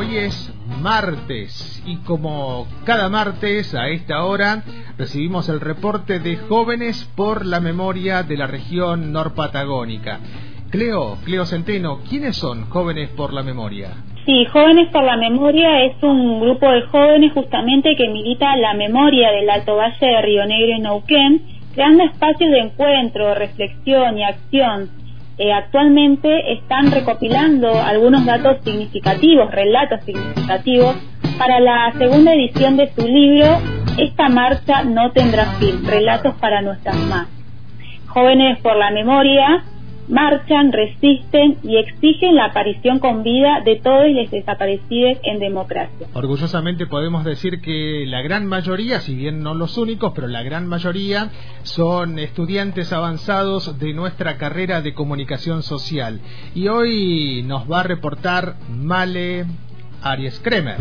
Hoy es martes y como cada martes a esta hora recibimos el reporte de Jóvenes por la Memoria de la región norpatagónica. Cleo Centeno, ¿quiénes son Jóvenes por la Memoria? Sí, Jóvenes por la Memoria es un grupo de jóvenes justamente que milita la memoria del Alto Valle de Río Negro y Neuquén, creando espacios de encuentro, reflexión y acción. Actualmente están recopilando algunos datos significativos, relatos significativos, para la segunda edición de su libro Esta marcha no tendrá fin, relatos para nuestras más. Jóvenes por la Memoria marchan, resisten y exigen la aparición con vida de todos los desaparecidos en democracia. Orgullosamente podemos decir que la gran mayoría, si bien no los únicos, pero la gran mayoría son estudiantes avanzados de nuestra carrera de comunicación social. Y hoy nos va a reportar Male Aries Kremer.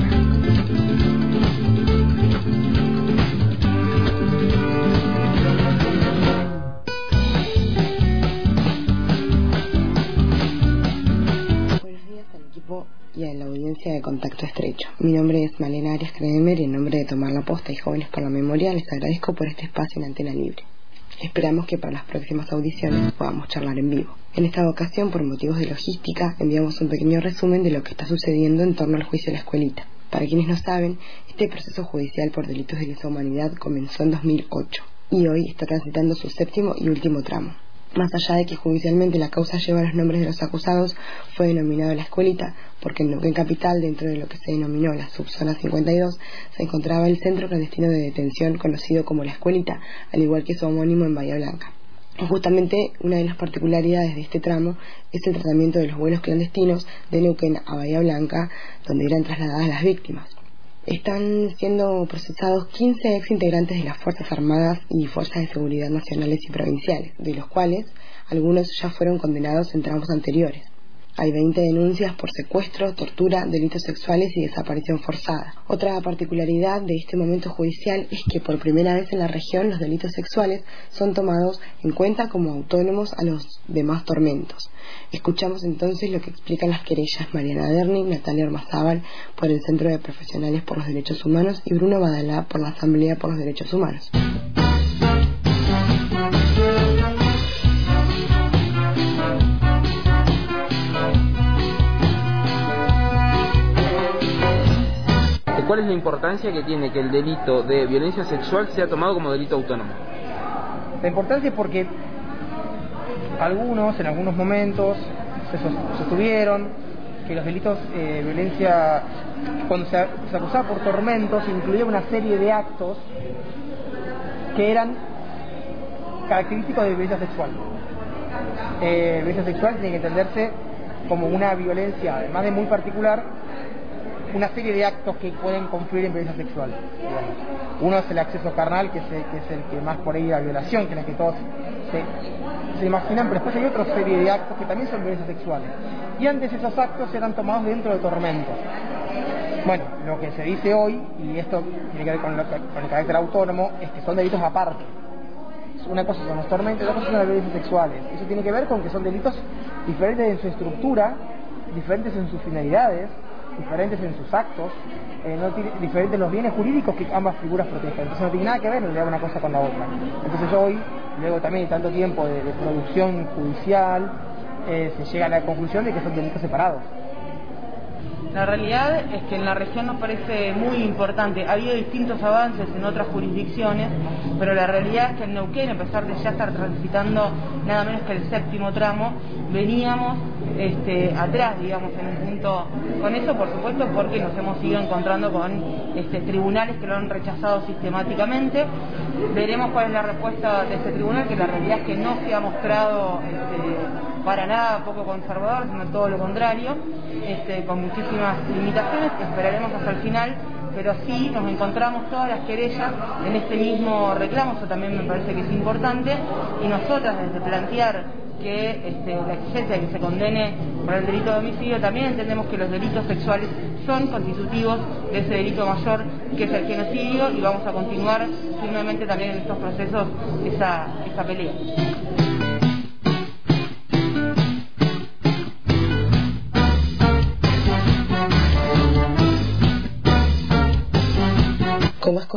Y a la audiencia de Contacto Estrecho. Mi nombre es Malena Arias Kremer y en nombre de Tomar la Posta y Jóvenes por la Memoria les agradezco por este espacio en Antena Libre. Esperamos que para las próximas audiciones podamos charlar en vivo. En esta ocasión, por motivos de logística, enviamos un pequeño resumen de lo que está sucediendo en torno al juicio de la escuelita. Para quienes no saben, este proceso judicial por delitos de lesa humanidad comenzó en 2008 y hoy está transitando su séptimo y último tramo. Más allá de que judicialmente la causa lleva los nombres de los acusados, fue denominado la escuelita porque en Neuquén Capital, dentro de lo que se denominó la subzona 52, se encontraba el centro clandestino de detención conocido como la escuelita, al igual que su homónimo en Bahía Blanca. Justamente una de las particularidades de este tramo es el tratamiento de los vuelos clandestinos de Neuquén a Bahía Blanca, donde eran trasladadas las víctimas. Están siendo procesados 15 ex integrantes de las Fuerzas Armadas y Fuerzas de Seguridad Nacionales y Provinciales, de los cuales algunos ya fueron condenados en tramos anteriores. Hay 20 denuncias por secuestro, tortura, delitos sexuales y desaparición forzada. Otra particularidad de este momento judicial es que por primera vez en la región los delitos sexuales son tomados en cuenta como autónomos a los demás tormentos. Escuchamos entonces lo que explican las querellas Mariana Derni, Natalia Ormazábal por el Centro de Profesionales por los Derechos Humanos y Bruno Badalá por la Asamblea por los Derechos Humanos. ¿Cuál es la importancia que tiene que el delito de violencia sexual sea tomado como delito autónomo? La importancia es porque algunos, en algunos momentos, se sostuvieron que los delitos de violencia, cuando se acusaba por tormentos, incluía una serie de actos que eran característicos de violencia sexual. Violencia sexual tiene que entenderse como una violencia, además de muy particular, una serie de actos que pueden confluir en violencia sexual, digamos. Uno es el acceso carnal, que es el que más por ahí la violación, que es la que todos se imaginan, pero después hay otra serie de actos que también son violencia sexuales. Y antes esos actos eran tomados dentro de tormentos. Bueno, lo que se dice hoy, y esto tiene que ver con el carácter autónomo, es que son delitos aparte. Una cosa son los tormentos, otra cosa son las violencias sexuales. Eso tiene que ver con que son delitos diferentes en su estructura, diferentes en sus finalidades, diferentes en sus actos, diferentes en los bienes jurídicos que ambas figuras protegen. Entonces no tiene nada que ver una cosa con la otra. Entonces hoy, luego también de tanto tiempo de producción judicial, se llega a la conclusión de que son delitos separados. La realidad es que en la región nos parece muy importante. Ha habido distintos avances en otras jurisdicciones, pero la realidad es que en Neuquén, a pesar de ya estar transitando nada menos que el séptimo tramo, veníamos atrás, digamos, en un punto con eso, por supuesto, porque nos hemos ido encontrando con tribunales que lo han rechazado sistemáticamente. Veremos cuál es la respuesta de este tribunal, que la realidad es que no se ha mostrado para nada poco conservador, sino todo lo contrario, con muchísimas limitaciones. Esperaremos hasta el final, pero sí nos encontramos todas las querellas en este mismo reclamo. Eso también me parece que es importante, y nosotras, desde plantear que la exigencia de que se condene por el delito de homicidio, también entendemos que los delitos sexuales son constitutivos de ese delito mayor que es el genocidio, y vamos a continuar firmemente también en estos procesos esa pelea.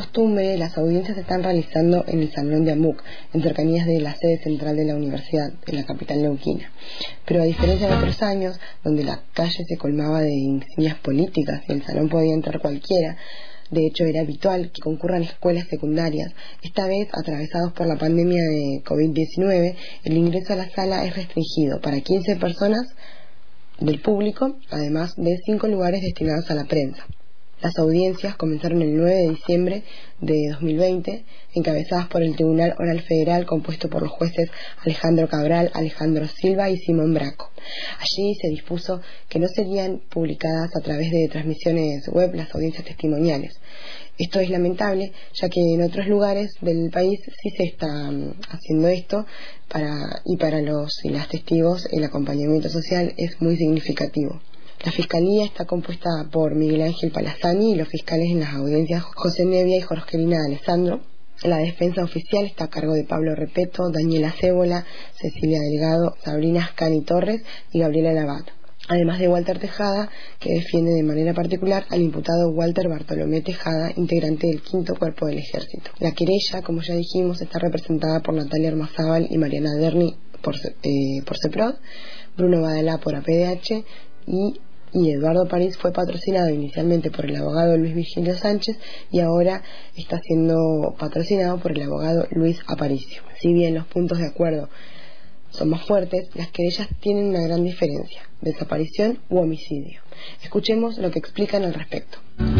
costumbre, las audiencias se están realizando en el Salón de Amuc, en cercanías de la sede central de la universidad, en la capital neuquina. Pero a diferencia de otros años, donde la calle se colmaba de insignias políticas y el salón podía entrar cualquiera, de hecho era habitual que concurran escuelas secundarias, esta vez, atravesados por la pandemia de COVID-19, el ingreso a la sala es restringido para 15 personas del público, además de 5 lugares destinados a la prensa. Las audiencias comenzaron el 9 de diciembre de 2020, encabezadas por el Tribunal Oral Federal, compuesto por los jueces Alejandro Cabral, Alejandro Silva y Simón Braco. Allí se dispuso que no serían publicadas a través de transmisiones web las audiencias testimoniales. Esto es lamentable, ya que en otros lugares del país sí se está haciendo esto, para los y las testigos el acompañamiento social es muy significativo. La Fiscalía está compuesta por Miguel Ángel Palazani y los fiscales en las audiencias José Nevia y Jorgelina Alessandro. La defensa oficial está a cargo de Pablo Repeto, Daniela Cébola, Cecilia Delgado, Sabrina Ascani Torres y Gabriela Labat. Además de Walter Tejada, que defiende de manera particular al imputado Walter Bartolomé Tejada, integrante del 5º Cuerpo del Ejército. La querella, como ya dijimos, está representada por Natalia Armazábal y Mariana Derni por CEPROD, Bruno Badalá por APDH y Eduardo París fue patrocinado inicialmente por el abogado Luis Virgilio Sánchez y ahora está siendo patrocinado por el abogado Luis Aparicio. Si bien los puntos de acuerdo son más fuertes, las querellas tienen una gran diferencia: desaparición u homicidio. Escuchemos lo que explican al respecto.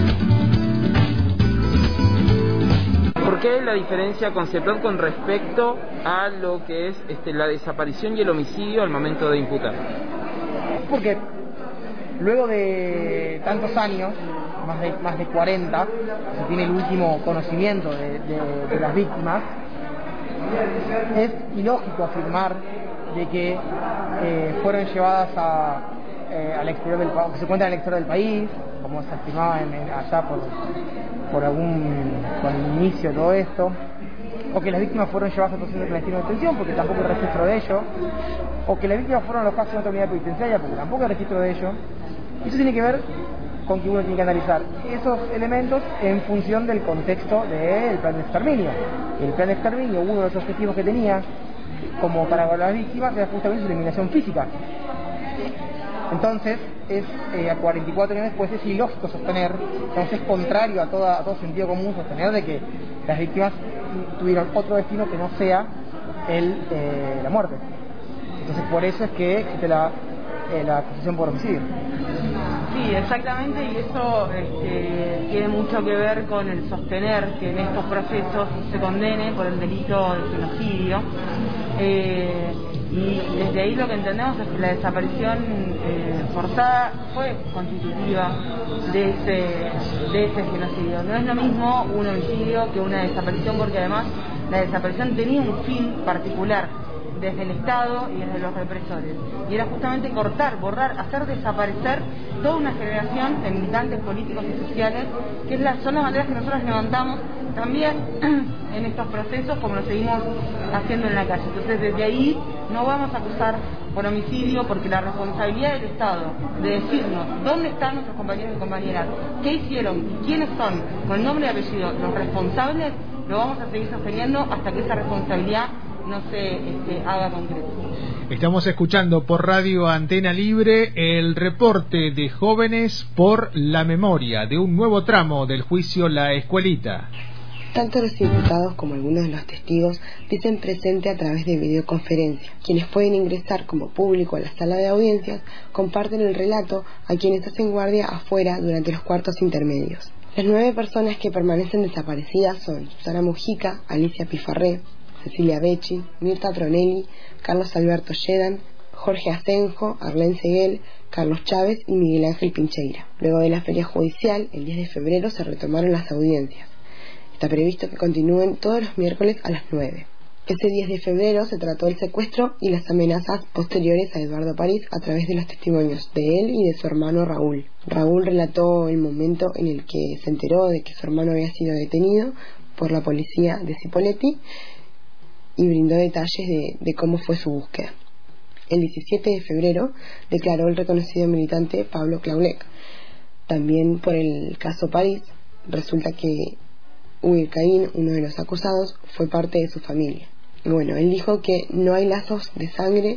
¿Por qué la diferencia conceptual con respecto a lo que es la desaparición y el homicidio al momento de imputar? Porque luego de tantos años, más de 40, se tiene el último conocimiento de las víctimas, es ilógico afirmar de que fueron llevadas al exterior del país, que se encuentran al exterior del país, como se afirmaba allá por el inicio de todo esto, o que las víctimas fueron llevadas a proceso clandestino de detención, porque tampoco hay registro de ello, o que las víctimas fueron alojadas en otra unidad penitenciaria, porque tampoco hay registro de ello. Y eso tiene que ver con que uno tiene que analizar esos elementos en función del contexto del plan de exterminio. El plan de exterminio, uno de los objetivos que tenía como para las víctimas era justamente su eliminación física. Entonces, a 44 años después es ilógico sostener, entonces es contrario a todo sentido común sostener de que las víctimas tuvieron otro destino que no sea la muerte. Entonces por eso es que existe la acusación por homicidio. Sí, exactamente, y eso tiene mucho que ver con el sostener que en estos procesos se condene por el delito de genocidio. Y desde ahí lo que entendemos es que la desaparición forzada fue constitutiva de ese genocidio. No es lo mismo un homicidio que una desaparición, porque además la desaparición tenía un fin particular desde el Estado y desde los represores, y era justamente cortar, borrar, hacer desaparecer toda una generación de militantes políticos y sociales, que son las banderas que nosotros levantamos también en estos procesos, como lo seguimos haciendo en la calle. Entonces desde ahí no vamos a acusar por homicidio, porque la responsabilidad del Estado de decirnos dónde están nuestros compañeros y compañeras, qué hicieron y quiénes son, con el nombre y apellido, los responsables, lo vamos a seguir sosteniendo hasta que esa responsabilidad no se haga concreto. Estamos escuchando por Radio Antena Libre el reporte de Jóvenes por la Memoria de un nuevo tramo del juicio La Escuelita. Tanto los imputados como algunos de los testigos dicen presente a través de videoconferencia. Quienes pueden ingresar como público a la sala de audiencias comparten el relato a quienes hacen guardia afuera durante los cuartos intermedios. Las 9 personas que permanecen desaparecidas son Susana Mujica, Alicia Pifarré, Cecilia Becci, Mirta Tronelli, Carlos Alberto Yedan, Jorge Asenjo, Arlén Seguel, Carlos Chávez y Miguel Ángel Pincheira. Luego de la feria judicial, el 10 de febrero se retomaron las audiencias. Está previsto que continúen todos los miércoles a las 9. Ese 10 de febrero se trató el secuestro y las amenazas posteriores a Eduardo París a través de los testimonios de él y de su hermano Raúl. Raúl relató el momento en el que se enteró de que su hermano había sido detenido por la policía de Cipolletti y brindó detalles de cómo fue su búsqueda. El 17 de febrero declaró el reconocido militante Pablo Claulec. También por el caso París, resulta que Huircaín, uno de los acusados, fue parte de su familia. Bueno, él dijo que no hay lazos de sangre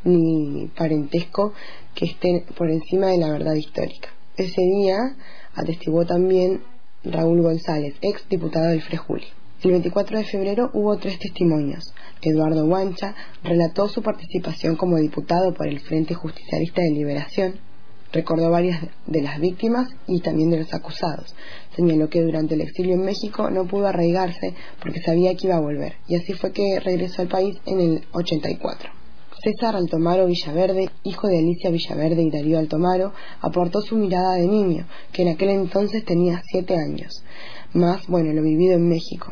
ni parentesco que estén por encima de la verdad histórica. Ese día atestiguó también Raúl González, ex diputado del Frejuli. El 24 de febrero hubo 3 testimonios. Eduardo Guancha relató su participación como diputado por el Frente Justicialista de Liberación. Recordó varias de las víctimas y también de los acusados. Señaló que durante el exilio en México no pudo arraigarse porque sabía que iba a volver, y así fue que regresó al país en el 84. César Altomaro Villaverde, hijo de Alicia Villaverde y Darío Altomaro, aportó su mirada de niño, que en aquel entonces tenía 7 años, más, lo vivido en México.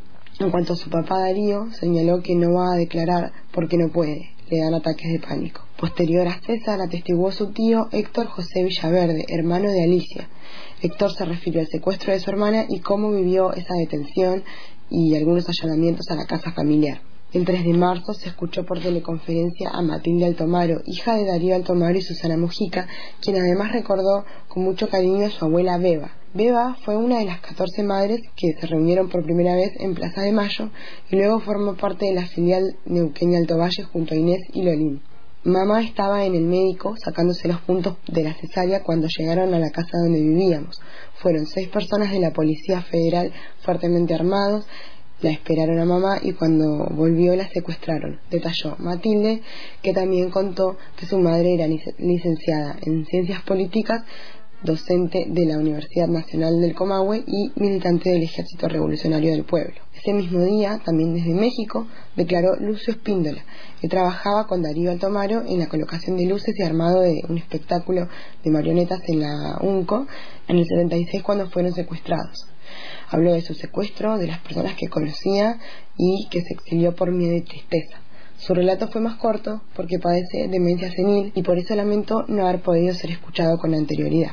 En cuanto a su papá Darío, señaló que no va a declarar porque no puede, le dan ataques de pánico. Posterior a César, atestiguó su tío Héctor José Villaverde, hermano de Alicia. Héctor se refirió al secuestro de su hermana y cómo vivió esa detención y algunos allanamientos a la casa familiar. El 3 de marzo se escuchó por teleconferencia a Matilde Altomaro, hija de Darío Altomaro y Susana Mujica, quien además recordó con mucho cariño a su abuela Beba. Beba fue una de las 14 madres que se reunieron por primera vez en Plaza de Mayo y luego formó parte de la filial neuqueña Alto Valle junto a Inés y Lolín. Mamá estaba en el médico sacándose los puntos de la cesárea cuando llegaron a la casa donde vivíamos. Fueron 6 personas de la Policía Federal fuertemente armados. La esperaron a mamá y cuando volvió la secuestraron, detalló Matilde, que también contó que su madre era licenciada en Ciencias Políticas, docente de la Universidad Nacional del Comahue y militante del Ejército Revolucionario del Pueblo. Ese mismo día, también desde México, declaró Lucio Espíndola, que trabajaba con Darío Altomaro en la colocación de luces y armado de un espectáculo de marionetas en la UNCO en el 76 cuando fueron secuestrados. Habló de su secuestro, de las personas que conocía y que se exilió por miedo y tristeza. Su relato fue más corto porque padece demencia senil y por eso lamento no haber podido ser escuchado con anterioridad.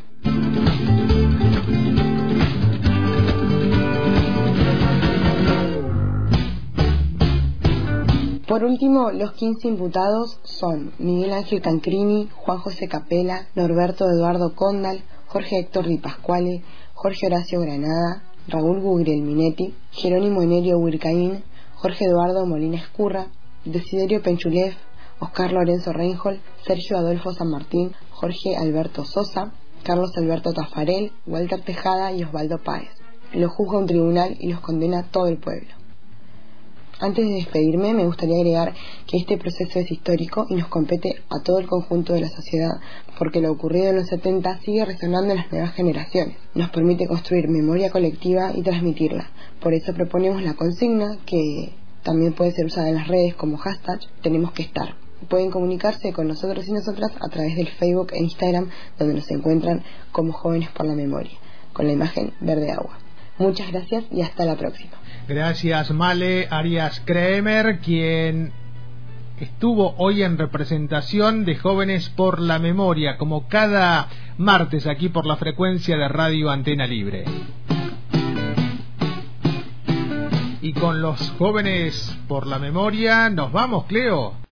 Por último, los 15 imputados son Miguel Ángel Cancrini, Juan José Capela, Norberto Eduardo Condal, Jorge Héctor Di Pasquale, Jorge Horacio Granada, Raúl Guglielminetti, Jerónimo Enerio Huircaín, Jorge Eduardo Molina Escurra, Desiderio Penchulev, Oscar Lorenzo Reinhold, Sergio Adolfo San Martín, Jorge Alberto Sosa, Carlos Alberto Tafarel, Walter Tejada y Osvaldo Páez. Los juzga un tribunal y los condena todo el pueblo. Antes de despedirme, me gustaría agregar que este proceso es histórico y nos compete a todo el conjunto de la sociedad, porque lo ocurrido en los 70 sigue resonando en las nuevas generaciones. Nos permite construir memoria colectiva y transmitirla. Por eso proponemos la consigna, que también puede ser usada en las redes como hashtag Tenemos que Estar. Pueden comunicarse con nosotros y nosotras a través del Facebook e Instagram, donde nos encuentran como Jóvenes por la Memoria, con la imagen verde agua. Muchas gracias y hasta la próxima. Gracias, Male Arias Kremer, quien estuvo hoy en representación de Jóvenes por la Memoria, como cada martes aquí por la frecuencia de Radio Antena Libre. Y con los Jóvenes por la Memoria nos vamos, Cleo.